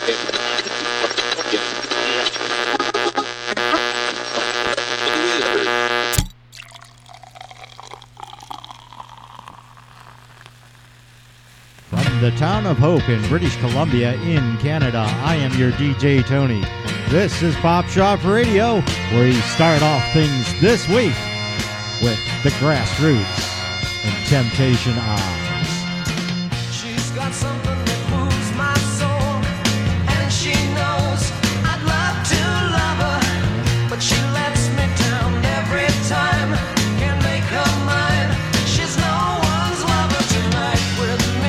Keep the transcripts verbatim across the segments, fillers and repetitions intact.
The town of Hope in British Columbia in Canada. I am your D J Tony. This is Pop Shop Radio, where we start off things this week with the Grassroots and Temptation Eyes. She's got something that moves my soul, and she knows I'd love to love her, but she lets me down every time. Can't make her mine. She's no one's lover tonight with me.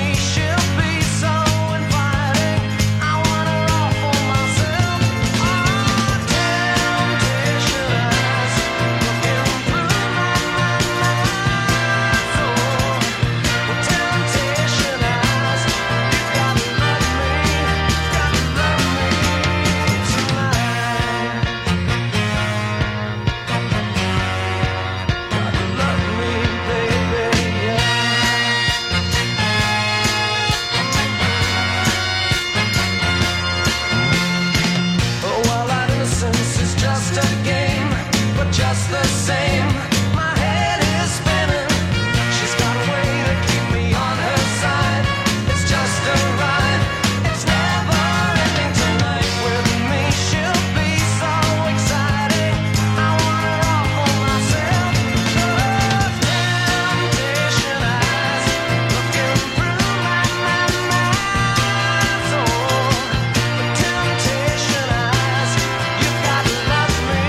Just the same, my head is spinning. She's got a way to keep me on her side. It's just a ride, it's never ending. Tonight with me, she'll be so exciting. I want her all for myself. Those temptation eyes looking through my, my, my soul. The temptation eyes, you gotta love me.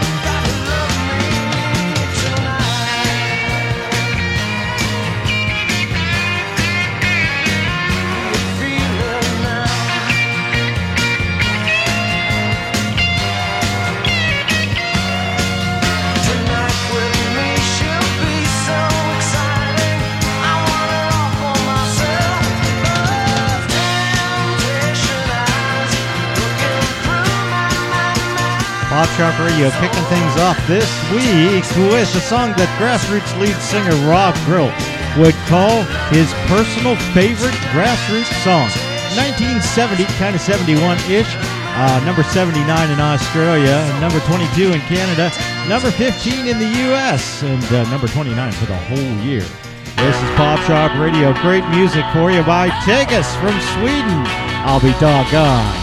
Pop Shop Radio kicking things off this week with a song that Grassroots lead singer Rob Grill would call his personal favorite Grassroots song. nineteen seventy, kind of seventy-one-ish, uh, number seventy-nine in Australia, number twenty-two in Canada, number fifteen in the U S, and uh, number twenty-nine for the whole year. This is Pop Shop Radio. Great music for you by Tegus from Sweden. I'll be doggone.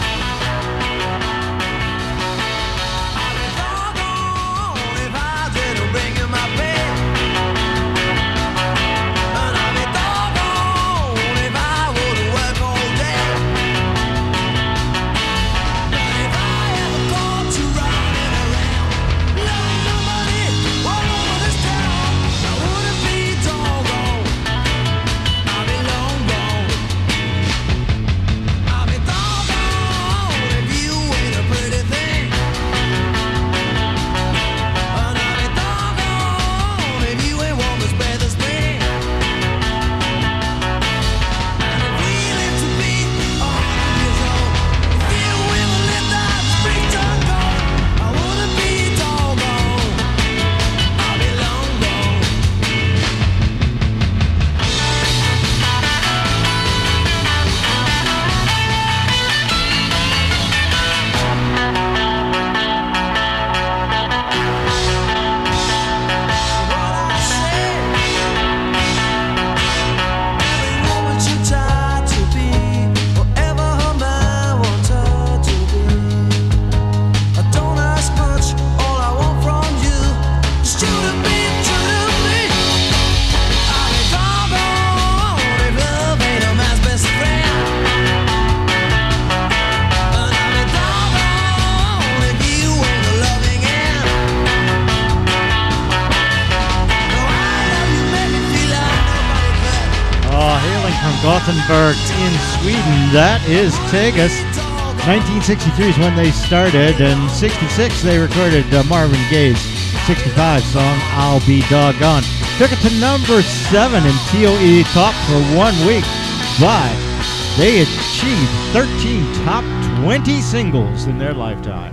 Gothenburg in Sweden. That is Tegus. nineteen sixty-three is when they started, and sixty-six they recorded uh, Marvin Gaye's sixty-five song, I'll Be Doggone. Took it to number seven in T O E top for one week, but they achieved thirteen top twenty singles in their lifetime.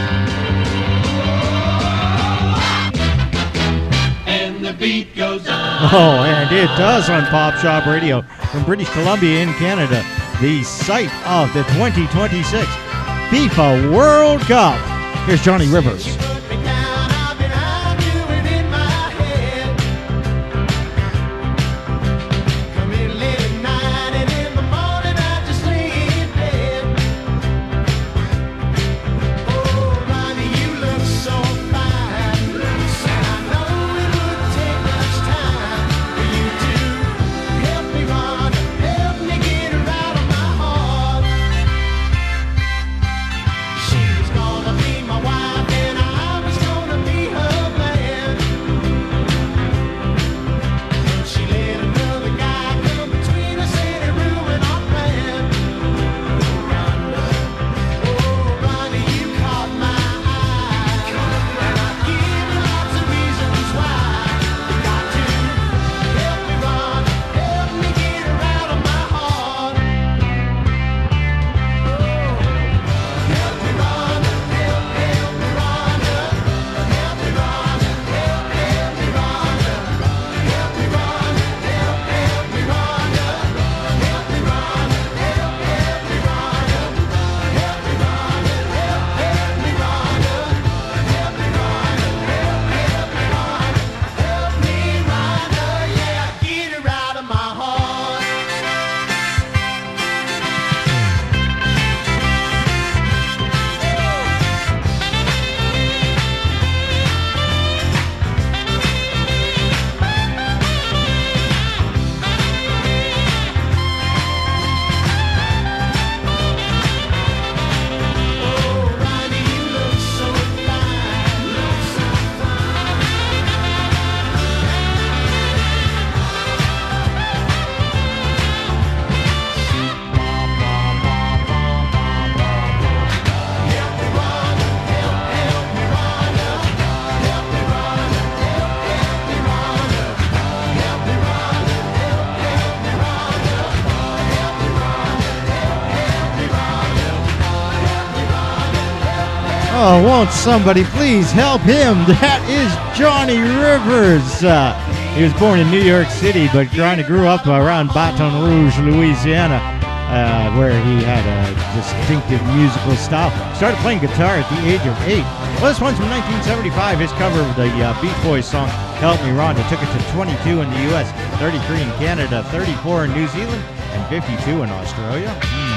And the beat goes on. Oh, and it does on Pop Shop Radio from British Columbia in Canada, the site of the twenty twenty-six FIFA World Cup. Here's Johnny Rivers. Oh, won't somebody please help him? That is Johnny Rivers. Uh, he was born in New York City, but kind of grew up around Baton Rouge, Louisiana, uh, where he had a distinctive musical style. Started playing guitar at the age of eight. Well, this one's from nineteen seventy-five. His cover of the uh, Beach Boys song, Help Me Rhonda, took it to twenty-two in the U S, thirty-three in Canada, thirty-four in New Zealand, and fifty-two in Australia.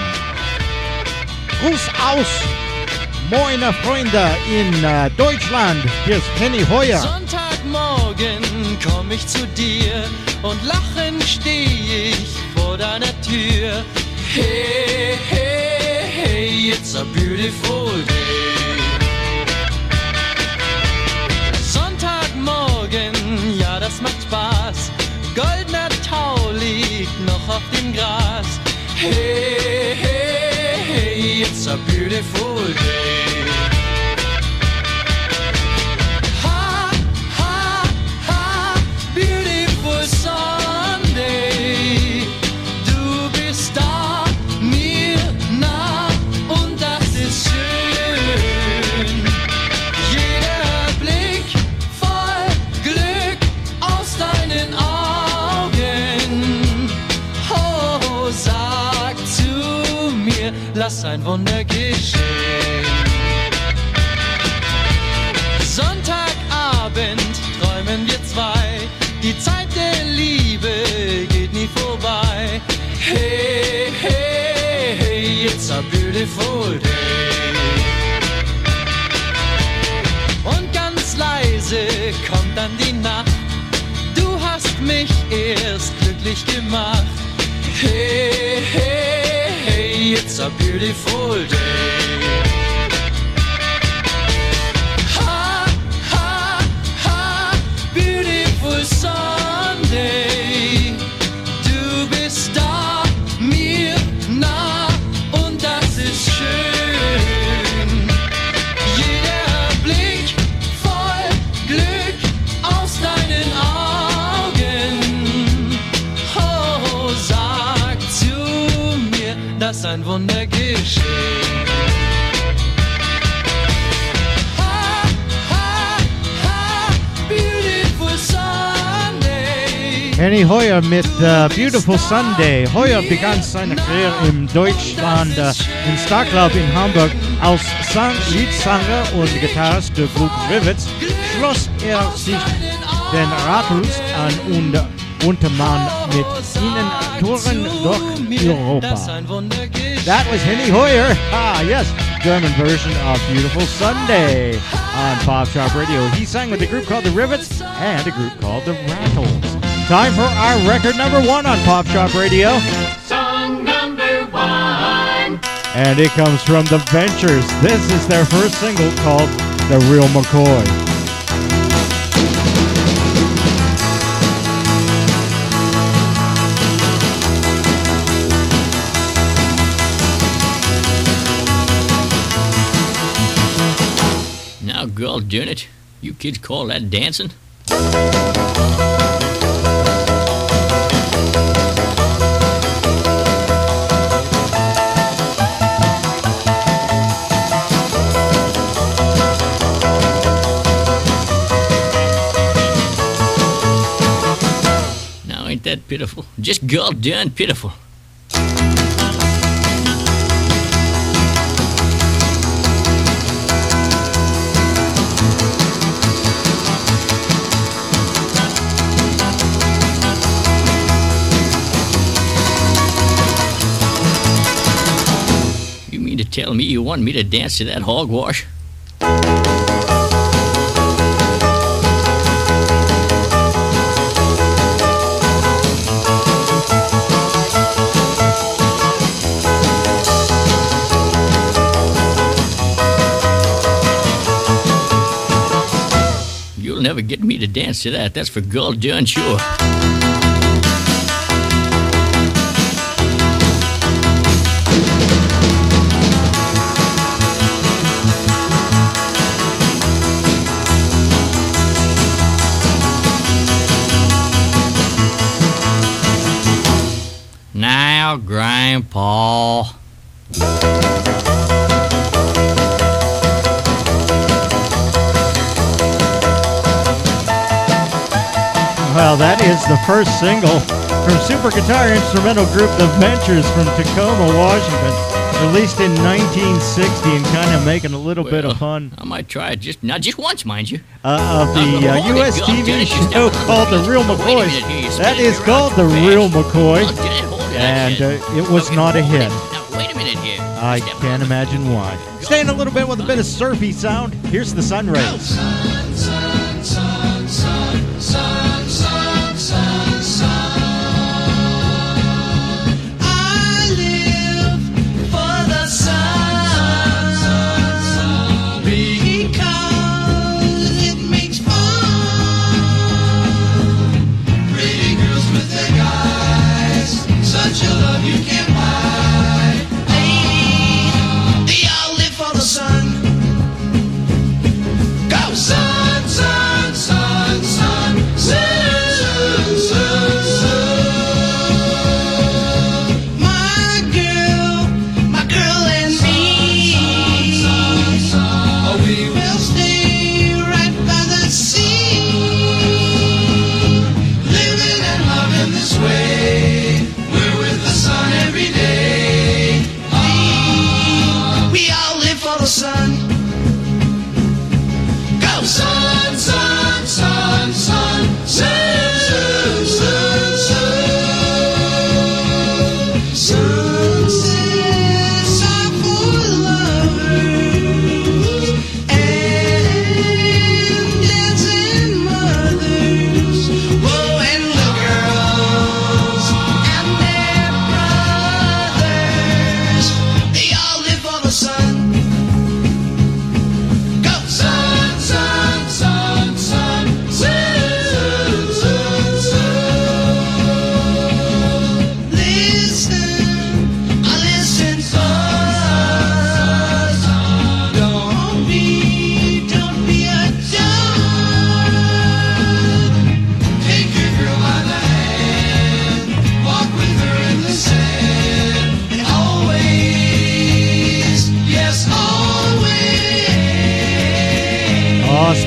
Mm. Gruß aus! Moine Freunde in uh, Deutschland, hier ist Henny Heuer. Sonntagmorgen komm ich zu dir und lachend steh ich vor deiner Tür. Hey, hey, hey, it's a beautiful day. Sonntagmorgen, ja das macht Spaß, goldener Tau liegt noch auf dem Gras. Hey, hey, hey, it's a beautiful day. Ha, ha, ha, beautiful Sunday. Du bist da, mir nah und das ist schön. Jeder Blick voll Glück aus deinen Augen. Oh, sag zu mir, lass ein Wunder geschehen. Sonntagabend träumen wir zwei, die Zeit der Liebe geht nie vorbei. Hey, hey, hey, it's a beautiful day. Und ganz leise kommt dann die Nacht, du hast mich erst glücklich gemacht. Hey, hey, hey, it's a beautiful day. Ha, ha, ha, beautiful Sunday. Du bist da, mir nah und das ist schön. Jeder Blick voll Glück aus deinen Augen. Oh, sag zu mir, dass ein Wunder geschehen. Ha, ha, ha, beautiful Sunday. Henny Heuer mit äh, Beautiful Sunday. Heuer begann seine Karriere in Deutschland, äh, in Starclub in Hamburg. Als Sang Leadsänger und Gitarrist der Gruppe Rivets schloss er sich den Rattlers an und unternahm mit ihnen Touren durch Europa. That was Henny Heuer. Ah, yes, German version of Beautiful Sunday on Pop Shop Radio. He sang with a group called the Rivets and a group called the Rattles. Time for our record number one on Pop Shop Radio. Song number one. And it comes from The Ventures. This is their first single called The Real McCoy. Now, girl, darn it. You kids call that dancing? Now, ain't that pitiful? Just girl darn pitiful. Tell me you want me to dance to that hogwash? You'll never get me to dance to that. That's for girl darn sure. Now, Grandpa. Well, that is the first single from super guitar instrumental group The Ventures from Tacoma, Washington, released in nineteen sixty, and kind of making a little Well, bit of fun I might try it just now, just once, mind you. uh, of the uh, Uh, hold U it, S girl. T V Dennis, you show stop. called The Real Wait a McCoy. minute here, you're That spinning is me called around The too Real fast. McCoy, Oh, Dennis, hold it, and that's uh, it was Okay, not a hold hit. it. Now, wait a minute here. I Step can't on. imagine why. Staying a little bit with a bit of surfy sound, here's the Sun Rays. I live for the sun because it makes fun. Pretty girls with their guys, such a love you can't buy. Lady, they all live for the sun. Go sun!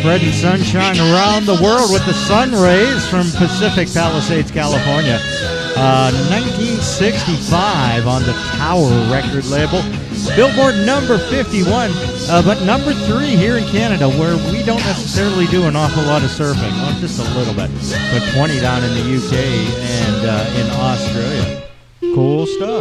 spreading sunshine around the world with the sun rays from Pacific Palisades, California. Uh, nineteen sixty-five on the Tower record label. Billboard number fifty-one, uh, but number three here in Canada, where we don't necessarily do an awful lot of surfing. Well, just a little bit. But twenty down in the U K and uh, in Australia. Cool stuff.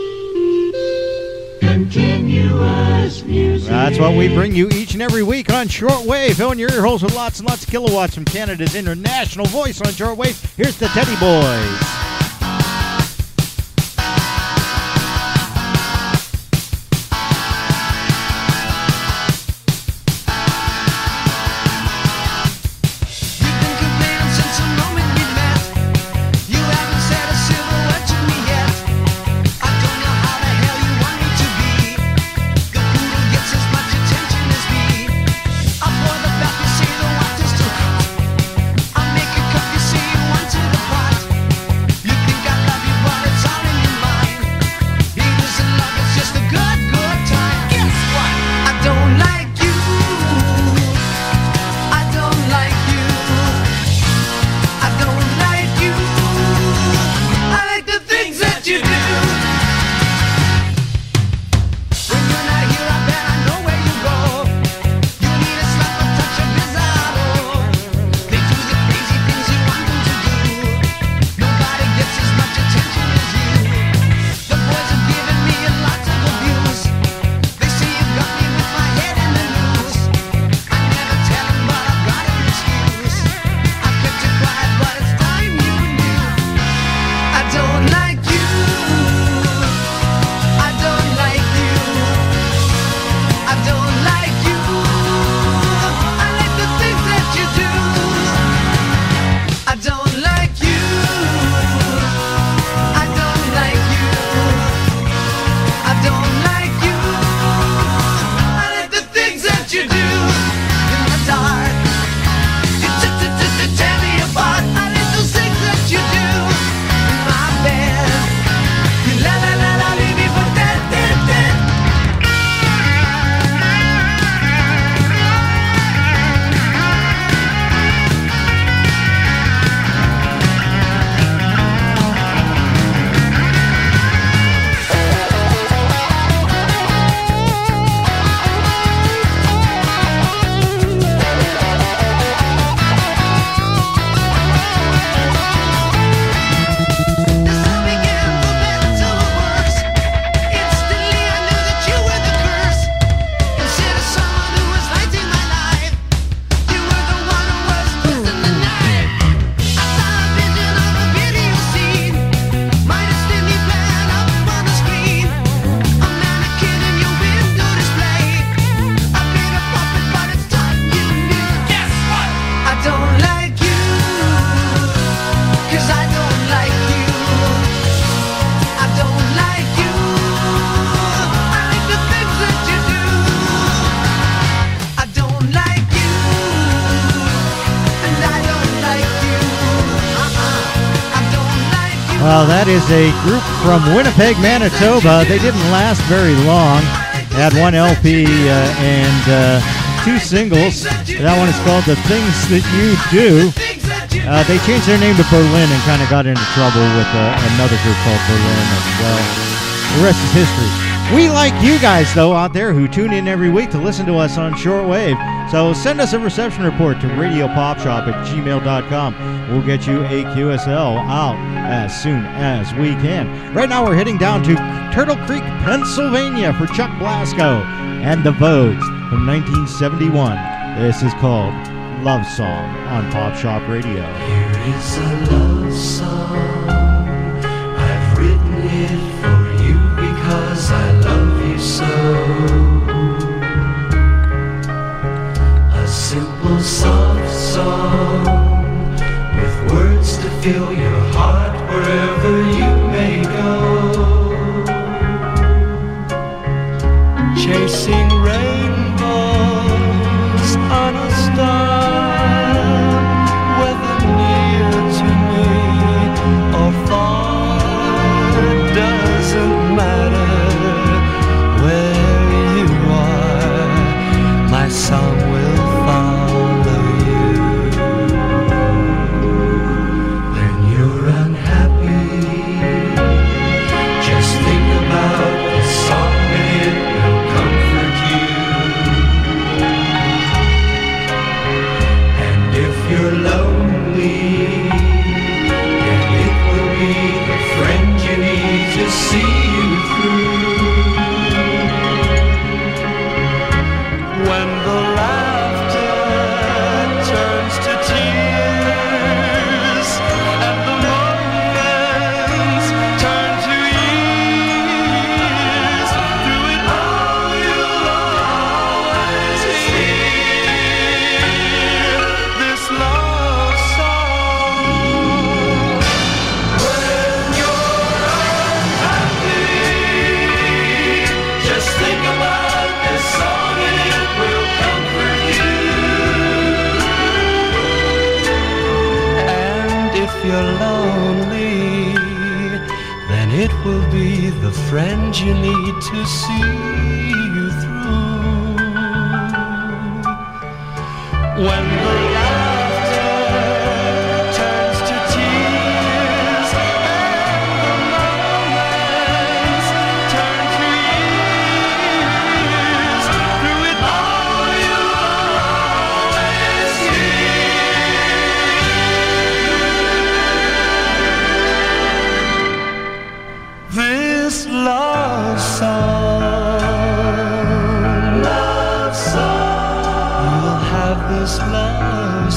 Continuous music. That's what we bring you each and every week on Shortwave. Filling your ear holes with lots and lots of kilowatts from Canada's international voice on Shortwave. Here's the Teddy Boys. Well, that is a group from Winnipeg, Manitoba. They didn't last very long. They had one L P uh, and uh, two singles. That one is called The Things That You Do. Uh, they changed their name to Berlin and kind of got into trouble with uh, another group called Berlin. And, well, the rest is history. We like you guys, though, out there who tune in every week to listen to us on Shortwave. So send us a reception report to radio pop shop at gmail dot com. We'll get you a Q S L out as soon as we can. Right now we're heading down to Turtle Creek, Pennsylvania for Chuck Blasco and the Vogues from nineteen seventy-one. This is called Love Song on Pop Shop Radio. Here is a love song. I've written it for you because I love you so. A simple soft song with words to fill your heart wherever you may go. Chasing rainbows on a star, whether near to me or far, it doesn't matter where you are, my song will follow will be the friend you need to see you through. When the laughter turns to tears and the moments turn to years, through it all you'll always hear this love song, love song. You'll have this love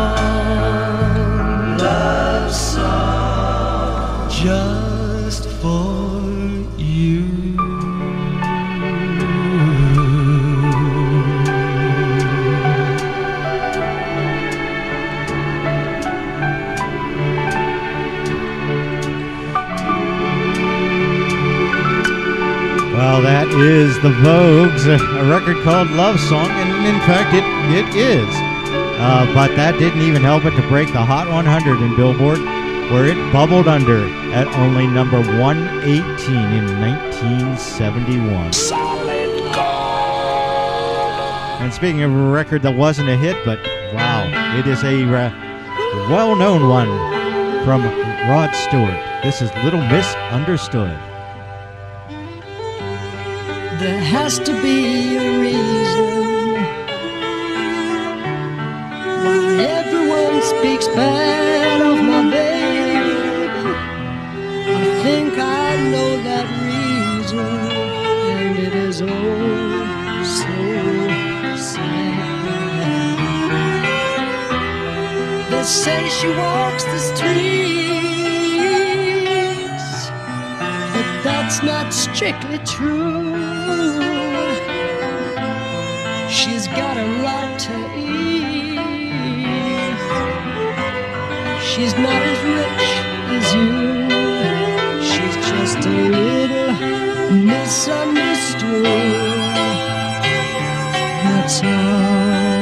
song, love song, just for you. Well, that is the Vogues, a a record called Love Song, and in fact, it, it is. Uh, but that didn't even help it to break the Hot one hundred in Billboard, where it bubbled under at only number one eighteen in nineteen seventy-one. And speaking of a record that wasn't a hit, but wow, it is a uh, well-known one from Rod Stewart. This is Little Misunderstood. There has to be a reason why everyone speaks bad of my baby. I think I know that reason, and it is oh so sad. They say she walks the streets, but that's not strictly true. She's got a lot to eat. She's not as rich as you. She's just a little misunderstood. That's all.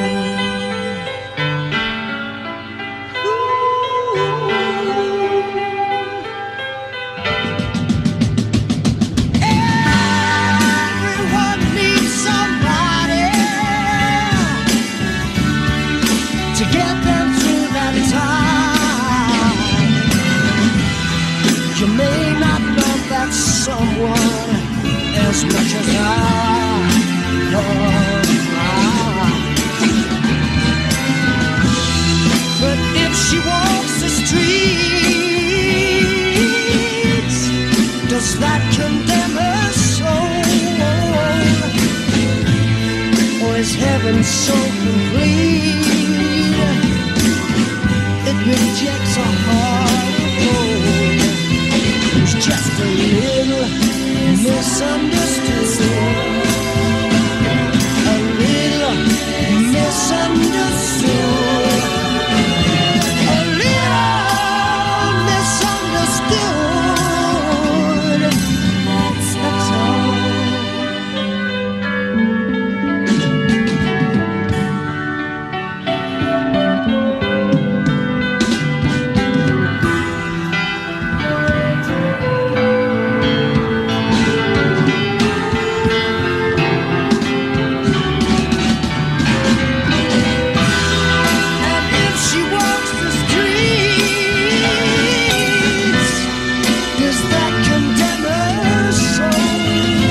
Everyone needs somebody to get them through that time. You may not love that someone as much as I love mine. But if she walks the streets, does that condemn her soul? Or is heaven so complete it rejects a heart of gold? It's just a little misunderstood. A little misunderstood. A little misunderstood. That's all. And if she walks the streets, does that condemn her soul?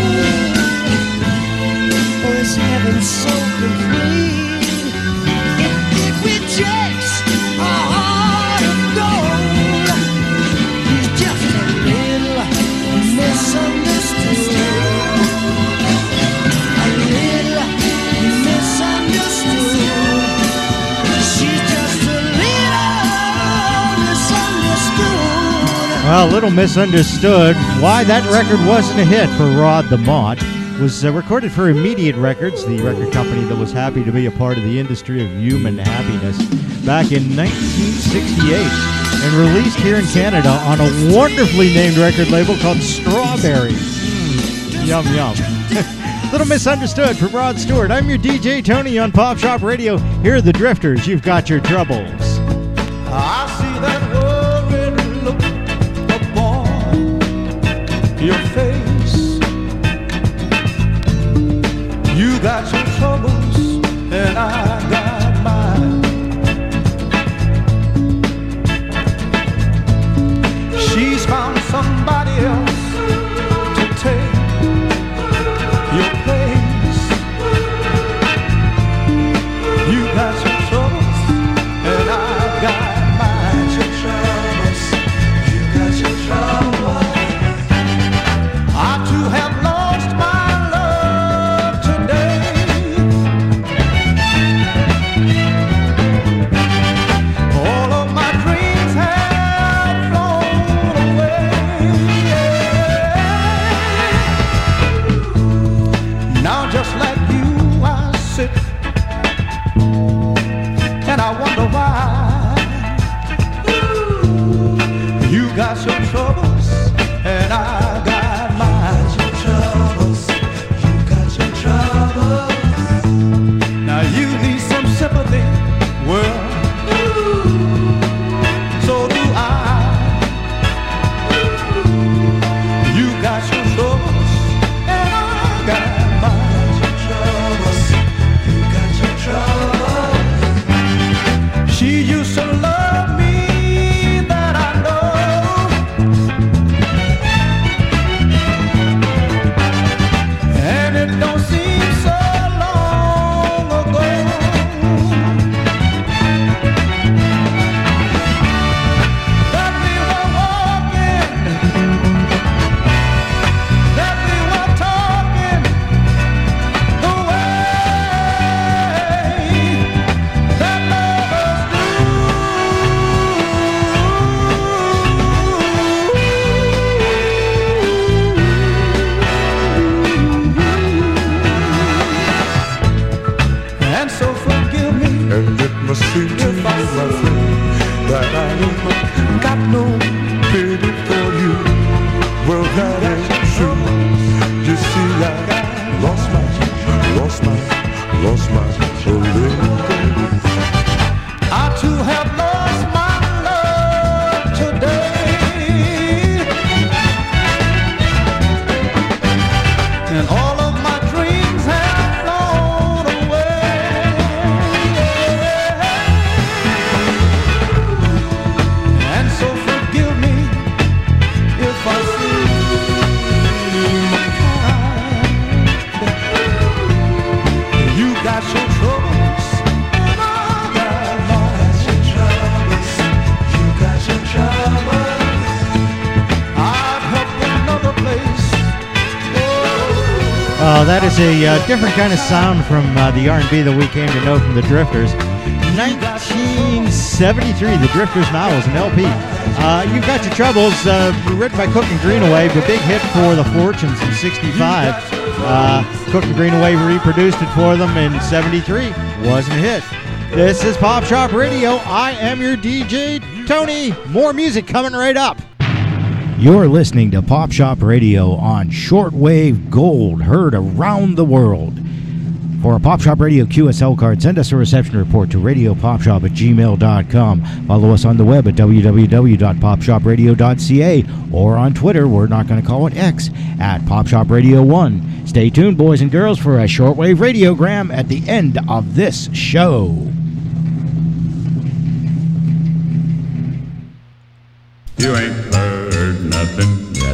Or is heaven so complete if it rejects a heart of gold? He's just a little misunderstood. A little misunderstood. She's just a little misunderstood. Well, a little misunderstood. Why that record wasn't a hit for Rod the Mott was uh, recorded for Immediate Records, the record company that was happy to be a part of the industry of human happiness, back in nineteen sixty-eight, and released here in Canada on a wonderfully named record label called Strawberry. Mm, yum, yum. Little Misunderstood from Rod Stewart. I'm your D J Tony on Pop Shop Radio. Here are the Drifters. You've got your troubles. I see that worried look upon You got your troubles and I got mine. She's found somebody else to take your place. You got your troubles and I got mine. Your troubles, you got your troubles. I too have lost my love today. All of my dreams have flown away. Now just like you I sit and I wonder why. You got your troubles and I got mine. Your troubles, you got your troubles. Now you need some sympathy, well, so do I. You got your troubles and I got mine. Your troubles, you got your troubles. She used to love me, that I know, and it don't seem so long ago. That we were walking, that we were talking the way that lovers do. And so forgive me, And it must seem to you, my friend, that I ain't got no pity for you. Well, that ain't true. You see, I lost my, lost my, lost my little girl. I too have lost my love today, and all of my dreams have flown away. And so forgive me if I seem kind. You got your troubles and I got mine. Your troubles, you got your troubles. I've helped another place. Oh, Uh, that is a uh, different kind of sound from uh, the R and B that we came to know from the Drifters. nineteen seventy-three, the Drifters now is an L P. Uh, You've Got Your Troubles, uh, written by Cook and Greenaway, the big hit for the Fortunes in sixty-five. Uh, Cook and Greenaway reproduced it for them in seventy-three. Wasn't a hit. This is Pop Shop Radio. I am your D J, Tony. More music coming right up. You're listening to Pop Shop Radio on Shortwave Gold, heard around the world. For a Pop Shop Radio Q S L card, send us a reception report to radiopopshop at gmail dot com. Follow us on the web at w w w dot pop shop radio dot c a or on Twitter, we're not going to call it X, at Pop Shop Radio one. Stay tuned, boys and girls, for a shortwave radiogram at the end of this show. You ain't heard nothing yet.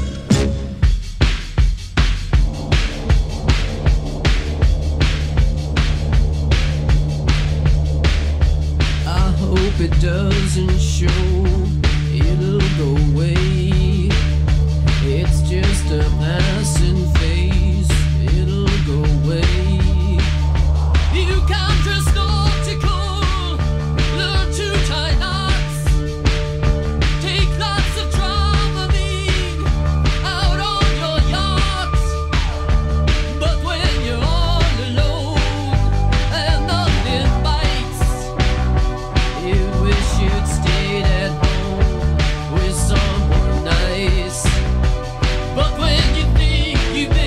I hope it doesn't show, it'll go away. It's just a passing phase, it'll go away. You can't trust optical, learn to tie knots, take lots of Dramamine out on your yacht. But when you're all alone and nothing bites, you wish you'd stayed at home with someone nice. But when you think you've been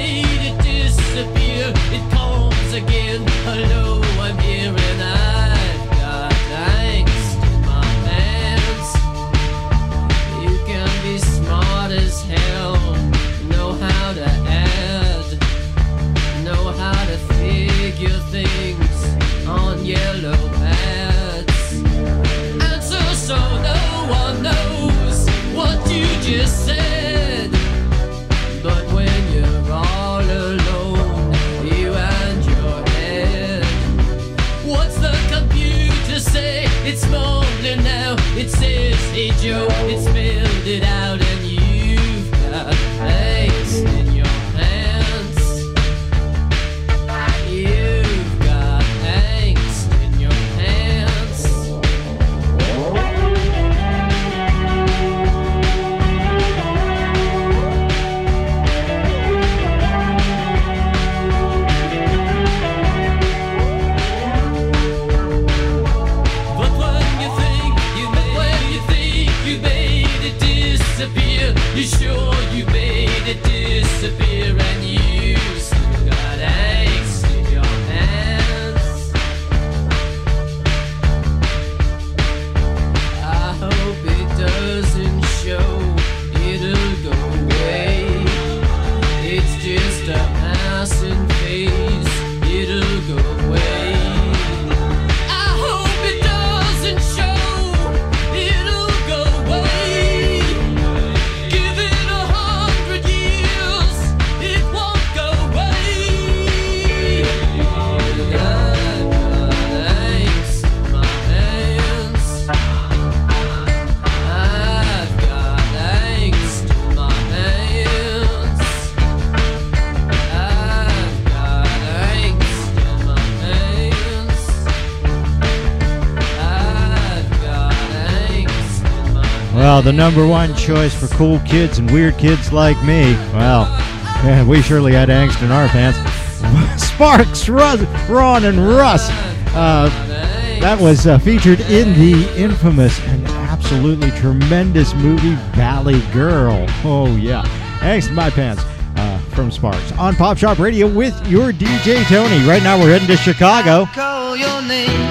Well, the number one choice for cool kids and weird kids like me. Well, yeah, we surely had angst in our pants. Sparks, Russ, Ron, and Russ. Uh, that was uh, featured in the infamous and absolutely tremendous movie Valley Girl. Oh, yeah. Angst in my pants uh, from Sparks. On Pop Shop Radio with your D J Tony. Right now we're heading to Chicago. Call your name.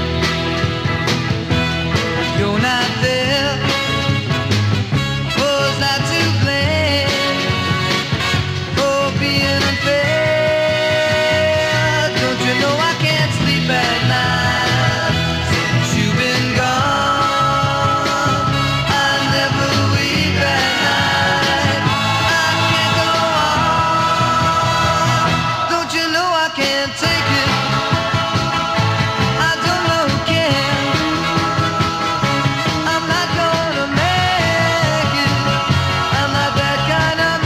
You're not there. Was I to blame for being unfair? Don't you know I can't sleep at night since you've been gone? I never weep at night. I can't go on. Don't you know I can't take it? I don't know who can. I'm not gonna make it. I'm not that kind of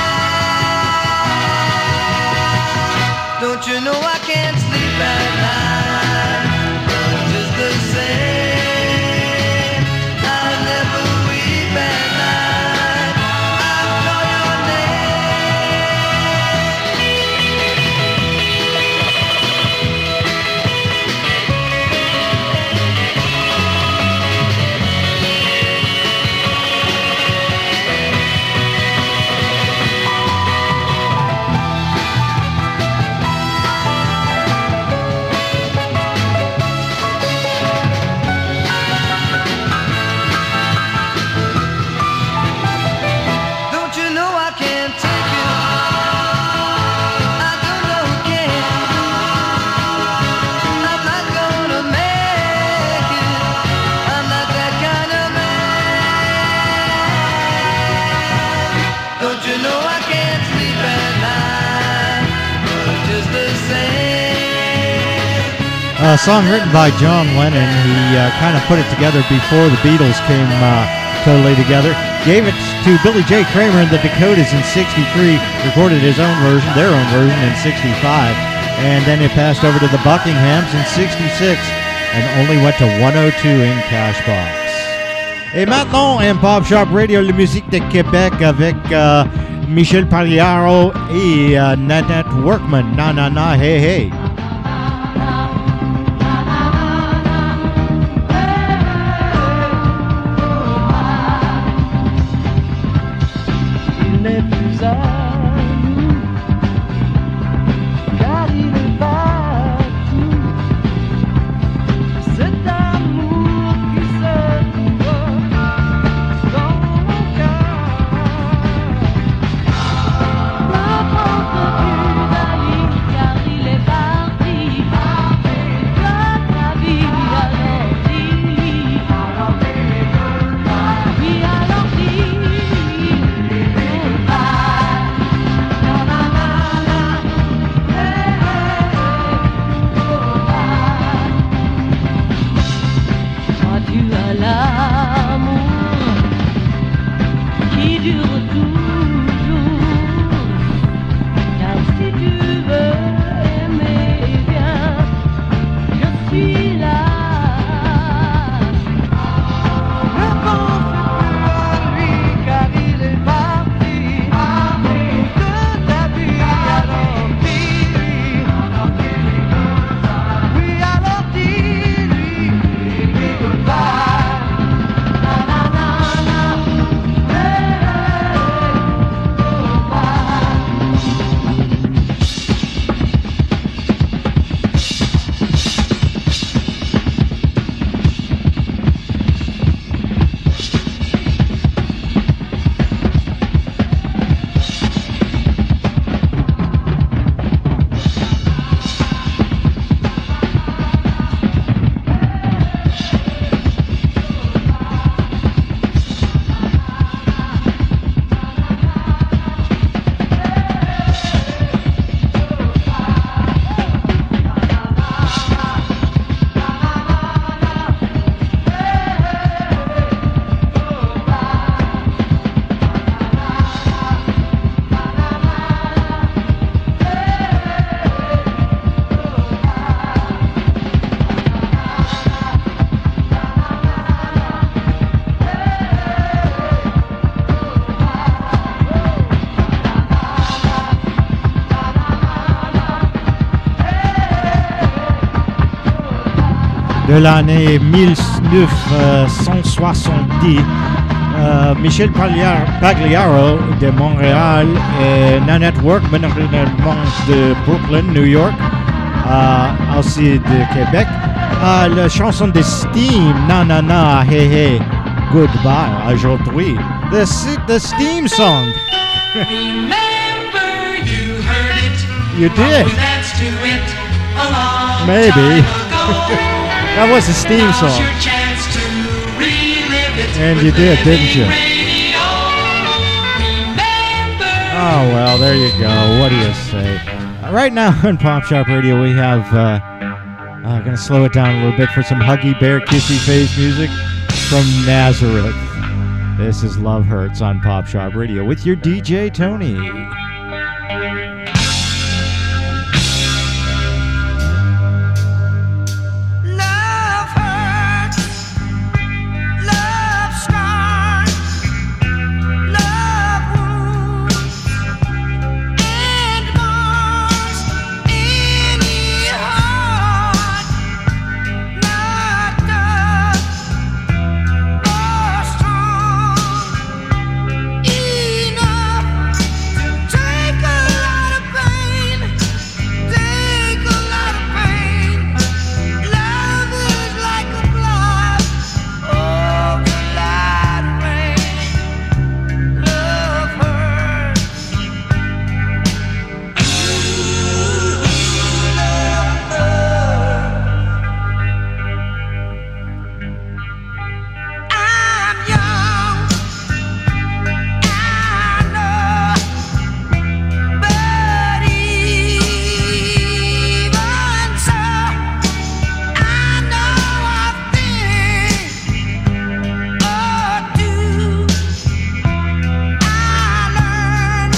man. Don't you know I can't sleep at night? Just the same, I never weep at night. I call your Don't you know I can't take it? I don't know who can. I'm not gonna make it. I'm not that kind of man. Don't you know I can't sleep at night? But just the same. A song written by John Lennon. He uh, kind of put it together before the Beatles came uh, totally together. Gave it to Billy J. Kramer and the Dakotas in sixty-three. Recorded his own version, their own version in sixty-five. And then it passed over to the Buckinghams in sixty-six and only went to one oh two in Cashbox. Et maintenant, en Pop Shop Radio, la musique de Québec avec euh, Michel Pagliaro et euh, Nanette Workman. Na na na, hey hey. Il n'est plus à nous, car il est partout. Cet amour qui se trouve dans mon cœur. Ne pense plus à lui, car il est partout. de l'année mille neuf cent soixante-dix. Euh, Michel Pagliaro, Pagliaro de Montréal et Nanette Workman de Brooklyn, New York, euh, aussi de Québec. Euh, la chanson de Steam, Nanana, Hey Hey, Goodbye, aujourd'hui. The, the Steam song. Remember you heard it. You did. Probably danced to it a long Maybe. time ago. That was a Steam Now's song. your chance to relive it. And with you did, Living didn't you? Radio. Remember. Oh, well, there you go. What do you say? Uh, right now on Pop Shop Radio, we have, uh, uh going to slow it down a little bit for some Huggy Bear Kissy Face music from Nazareth. This is Love Hurts on Pop Shop Radio with your D J, Tony. Love hurts, love scars, love wounds, and mars any heart knocked up or strong enough to take a lot of pain, take a lot of pain. Love is like a cloud over light rain. Love hurts. Love hurts. I'm young, I know, but even so, I know a thing or two. I learned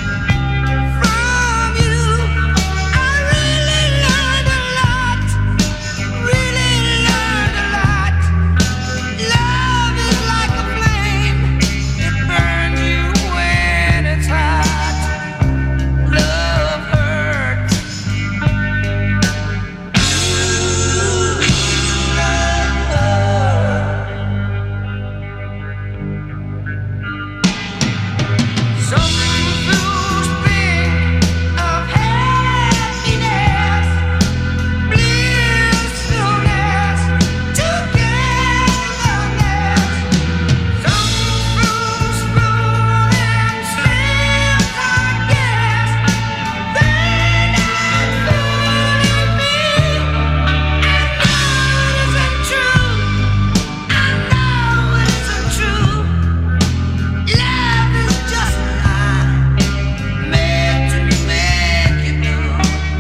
from you. I really learned a lot. Really learned a lot. Love is like a flame. It burns you when it's hot. Love hurts. Something through spring of happiness, blissfulness, togetherness. Something through spoon and slipped, I guess. They're not fooling me. I know it isn't true. I know it isn't true. Love is just a lie, meant to make you blue.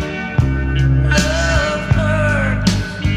Love hurts.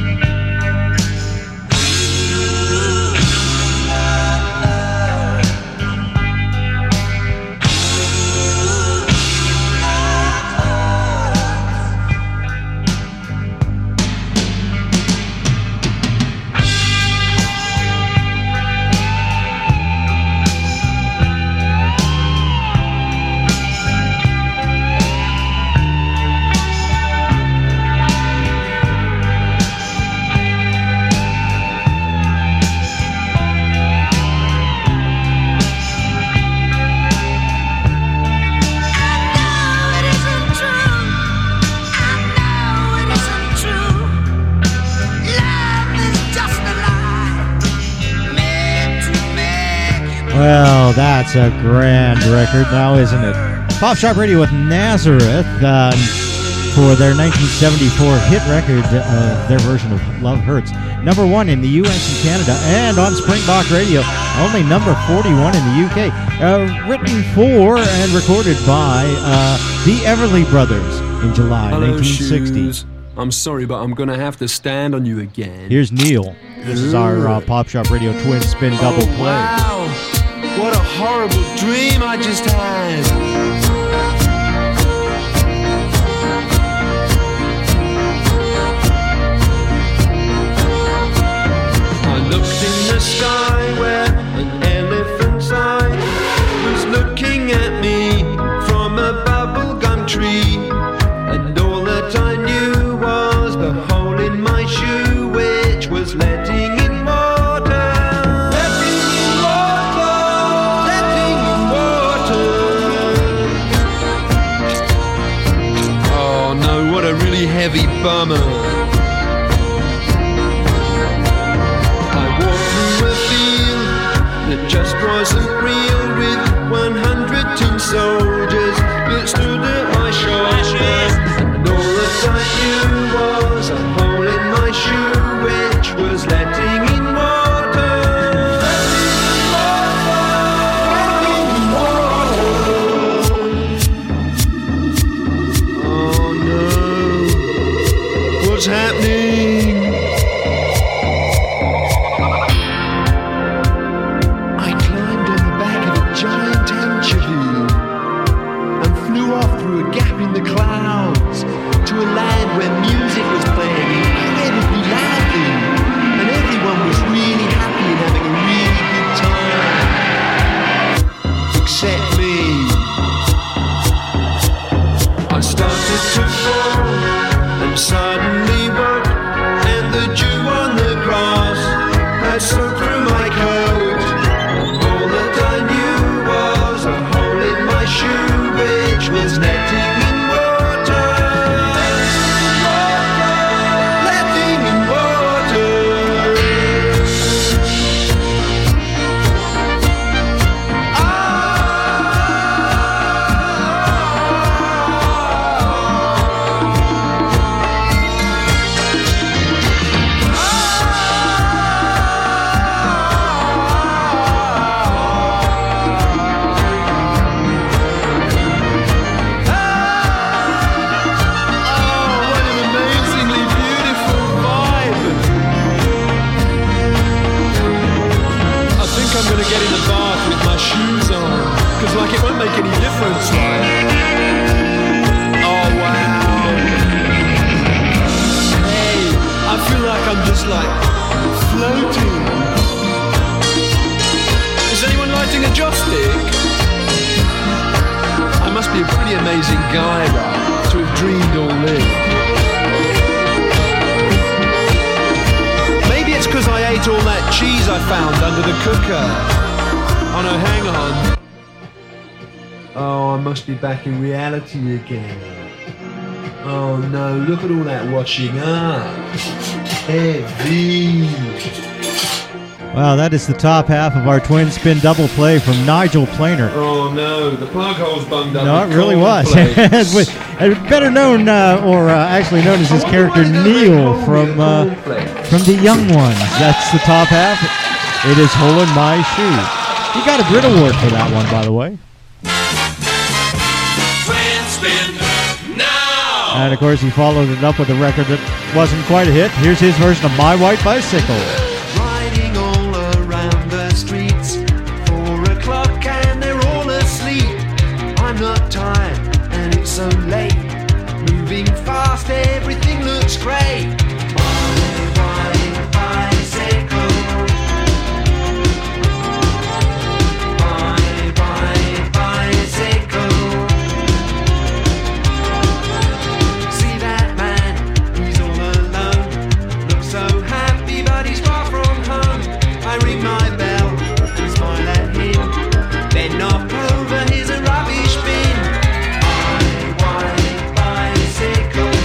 Well, that's a grand record now, isn't it? Pop Shop Radio with Nazareth uh, for their nineteen seventy-four hit record, uh, their version of Love Hurts. Number one in the U S and Canada, and on Springbok Radio, only number forty-one in the U K. Uh, written for and recorded by uh, the Everly Brothers in July Hello, nineteen sixty. shoes. I'm sorry, but I'm gonna have to stand on you again. Here's Neil. This is our uh, Pop Shop Radio twin spin double Oh, play. wow. What a horrible dream I just had. I looked in the sky where an elephant's eye was looking at me from a bubblegum tree, and all that I knew was the hole in my shoe, which heavy bummer. I walked through a field that just wasn't real, with one hundred tin soldiers that stood at my shoulder. And all that I knew was a hole in my shoe, which was letting in water. Letting in water. Oh no, what's happening? I climbed on the back of a giant anchovy and flew off through a gap in the clouds to a land where music was playing incredibly loudly and everyone was really happy and having a really good time. Except me. I started to fall and suddenly woke, and the dew on the grass had soaked through my coat. All that I knew was a hole in my shoe, which was letting in water. Letting in water. Oh, what an amazingly beautiful vibe. I think I'm gonna get in the bath with my shoes on, cause like it won't make any difference, right? Oh wow. Hey, I feel like I'm just like floating. Is anyone lighting a joss stick? I must be a pretty amazing guy, right, to have dreamed all this. Maybe it's because I ate all that cheese I found under the cooker. Oh no, hang on. Oh, I must be back in reality again. Oh no, look at all that washing up. Heavy. Wow, that is the top half of our twin spin double play from Nigel Planer. Oh no, the plug hole's bunged up. No, it with really was. cornflakes. With- uh, Better known, uh, or uh, actually known as his character Neil from uh, from The Young Ones. That's the top half. It is Hole in My Shoe. He got a Brit Award for that one, by the way. Twin spin now. And of course, he followed it up with a record that wasn't quite a hit. Here's his version of My White Bicycle. Riding all around the streets, four o'clock and they're all asleep. I'm not tired and it's so late. Moving fast, everything looks great. My white bicycle. My white bicycle. See that man, he's all alone. Looks so happy, but he's far from home. I ring my bell, smile at him, then knock over his rubbish bin. My white bicycle.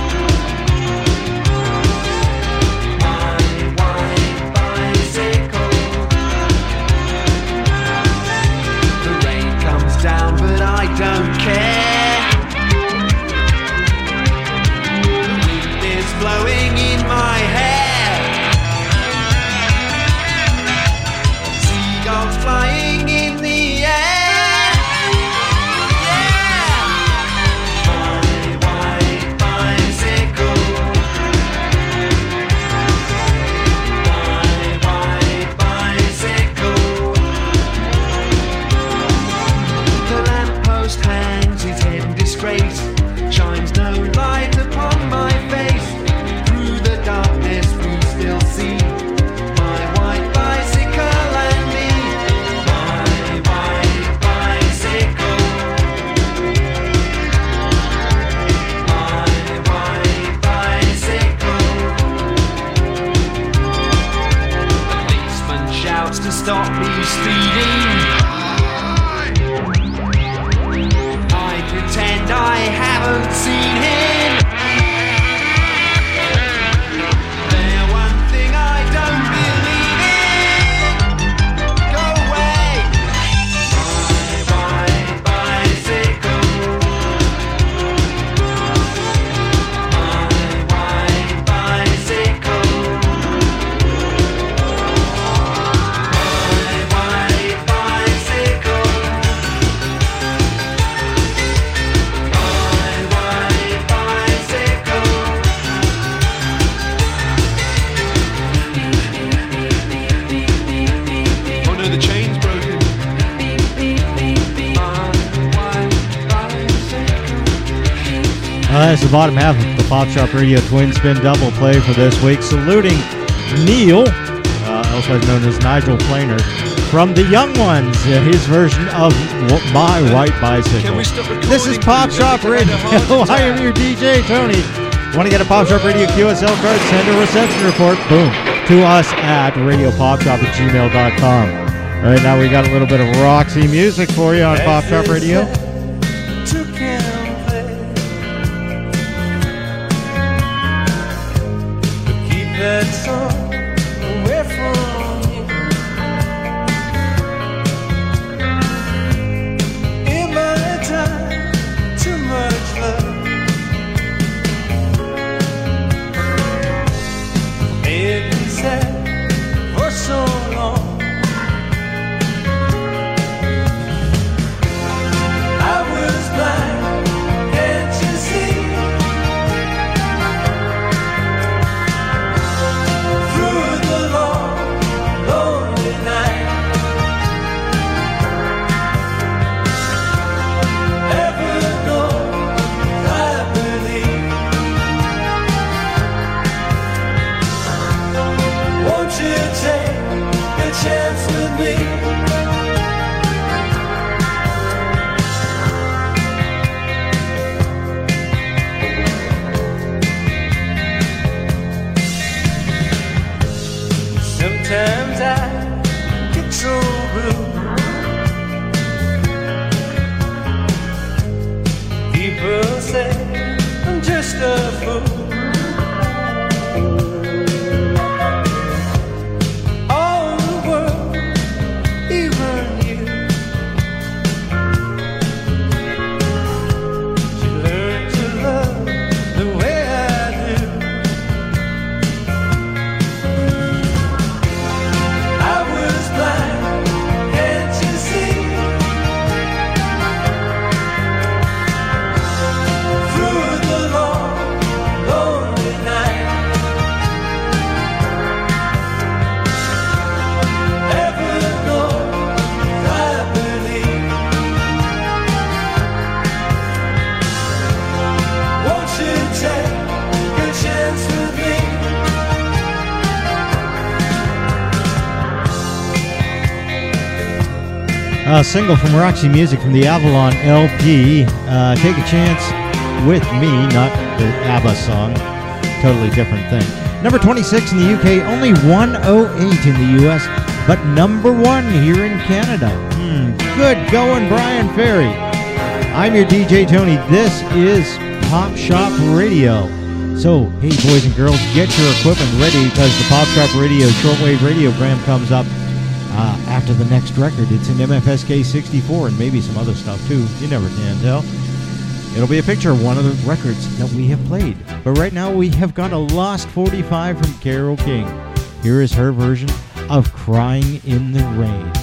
My white bicycle. The rain comes down, but I don't care. The wind is blowing in my hair. Seagulls flying in the air. Yeah. My white bicycle. My white bicycle. The lamppost hangs his head in disgrace, shines no light upon my face. Through the darkness we still see my white bicycle and me. My white bicycle. My white bicycle. The policeman shouts to stop me speeding. I pretend I haven't seen him. that's the bottom half of the Pop Shop Radio Twin Spin Double Play for this week. Saluting Neil, uh, also known as Nigel Planer, from the Young Ones, uh, his version of w- My White Bicycle. This is Pop Shop Radio. I am your D J, Tony. Want to get a Pop Shop Radio Q S L card? Send a reception report, boom, to us at radio pop shop at gmail dot com. All right, now we got a little bit of Roxy music for you on Pop Shop Radio. That song away from you. In my time, too much love made me sad for so long. I was blind, can't you see? Chance with me. Sometimes I get so blue. People say I'm just a fool. A single from Roxy Music from the Avalon L P. Uh, Take a Chance with Me, not the ABBA song. Totally different thing. Number twenty-six in the U K, only one oh eight in the U S, but number one here in Canada. Hmm, good going, Brian Ferry. I'm your D J, Tony. This is Pop Shop Radio. So, hey, boys and girls, get your equipment ready because the Pop Shop Radio shortwave radiogram comes up Uh, after the next record. It's an M F S K sixty-four and maybe some other stuff too. You never can tell. It'll be a picture of one of the records that we have played. But right now we have got a Lost forty-five from Carole King. Here is her version of Crying in the Rain.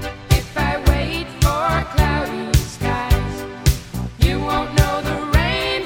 Wait for cloudy skies. You won't know the rain.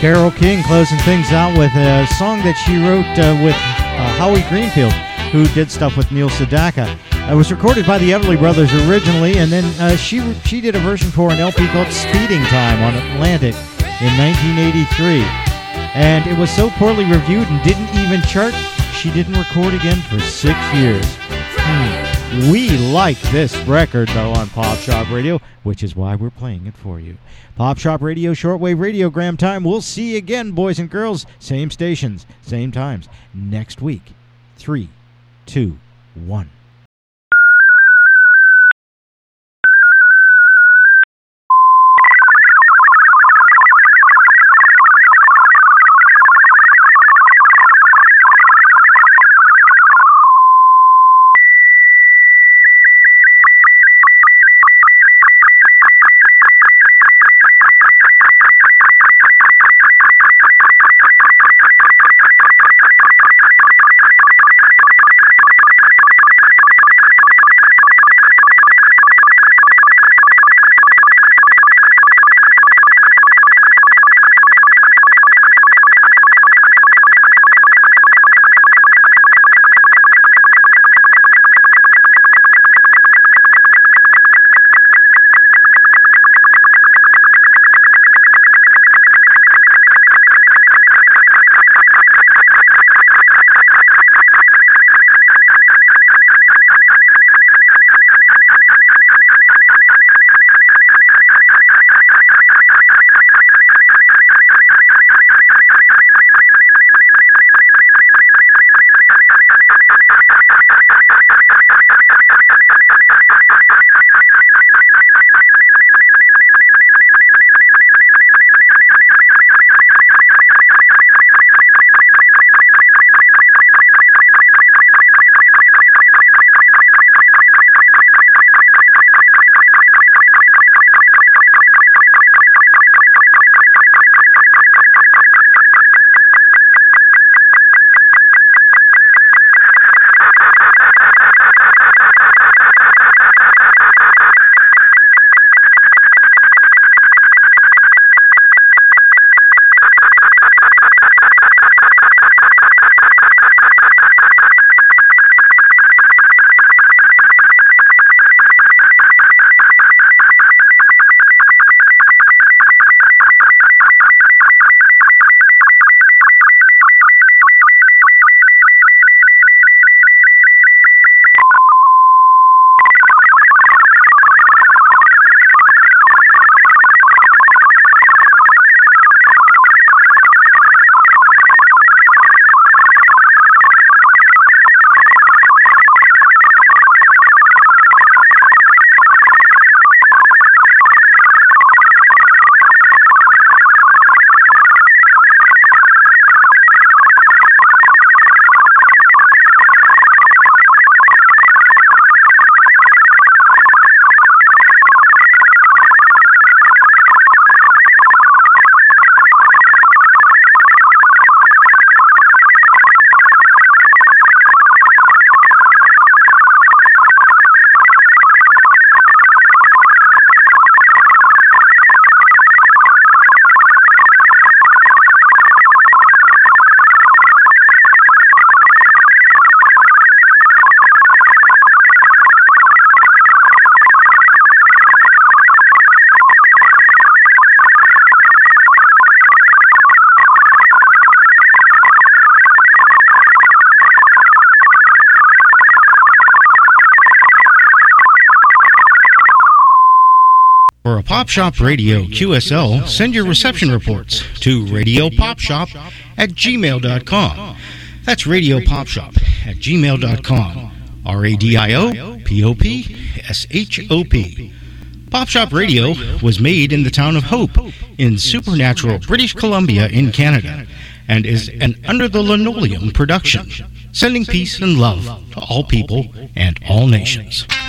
Carole King closing things out with a song that she wrote uh, with uh, Howie Greenfield, who did stuff with Neil Sedaka. It was recorded by the Everly Brothers originally, and then uh, she she did a version for an L P called Speeding Time on Atlantic in nineteen eighty-three. And it was so poorly reviewed and didn't even chart, she didn't record again for six years. Hmm. We like this record, though, on Pop Shop Radio, which is why we're playing it for you. Pop Shop Radio, shortwave radiogram time. We'll see you again, boys and girls. Same stations, same times. Next week. Three, two, one. For a Pop Shop Radio Q S L, send your reception reports to radiopopshop at gmail dot com. That's radiopopshop at gmail dot com. R A D I O P O P S H O P. Pop Shop Radio was made in the town of Hope in supernatural British Columbia in Canada and is an Under the Linoleum production, sending peace and love to all people and all nations.